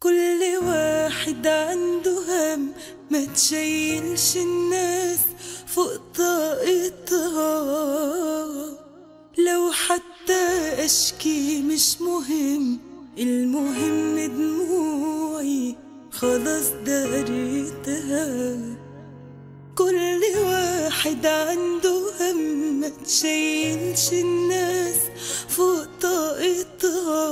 كل واحد عنده هم، ما تشيلش الناس فوق طاقتها. لو حتى اشكي مش مهم، المهم دموعي خلاص داريتها. كل واحد عنده هم، ما تشيلش الناس فوق طاقتها.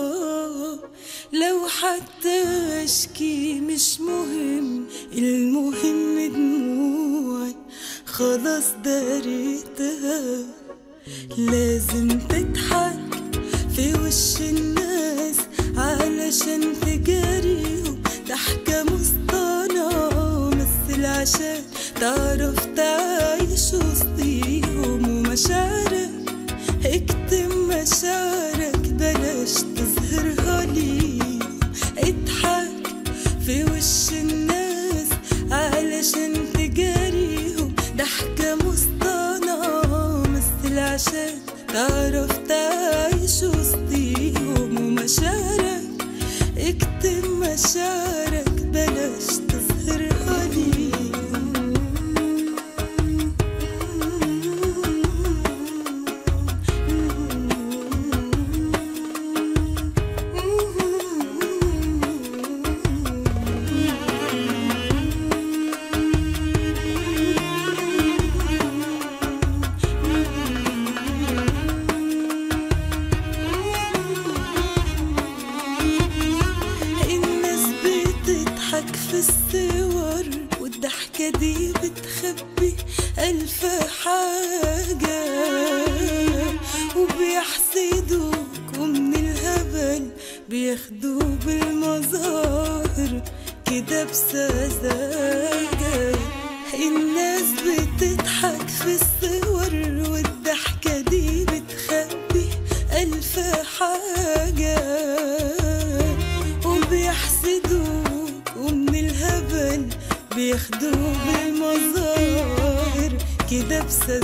لو حتى اشكي مش مهم، المهم دموعي خلاص داريتها. لازم تضحك في وش الناس علشان تجاريهم، ضحكة مصطنعة مثل عشان تعرف تعيش وسطيهم. ومشاعرك اكتم مشاعرك، بلاش تظهرها ليهم. اضحك في وش الناس علشان تجاريهم، ضحكة مصطنعة مثل عشان تعرف تعيش وسطيهم. ومشاعرك اكتم مشاعرك، بلاش تظهرها ليهم. في الصور والضحكة دي بتخبي ألف حاجة، وبيحسدوك ومن الهبل بياخدوا بالمظاهر كده بسذاجة. الناس بتضحك في الصور والضحكة دي بتخبي ألف حاجة، وبيحسدوك ومن الهبل بياخدوا بالمظاهر كده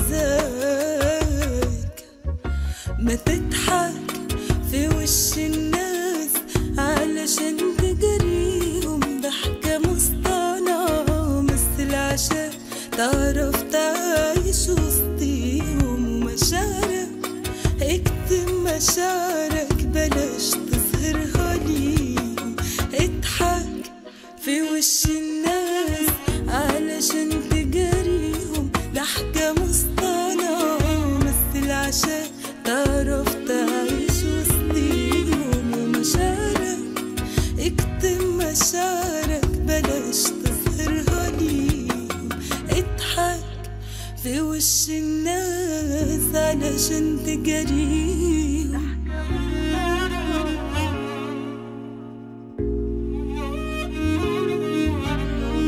بسذاجة. ما تضحك في وش الناس علشان تجاريهم، ضحكة مصطنعة مثل عشان تعرف تعيش وسطيهم. ومشاعرك اكتم مشاعرك، بلاش تظهرها ليهم. اضحك في وش الناس علشان تجاريهم، ضحكة مصطنعة مثل عشان تعرف تعيش وسطيهم. ومشاعرك اكتم مشاعرك، بلاش تظهرها ليهم. اضحك في وش الناس علشان تجاريهم.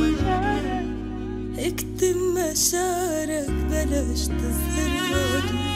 اكتم مشاعرك، بلاش تظهرها ليهم.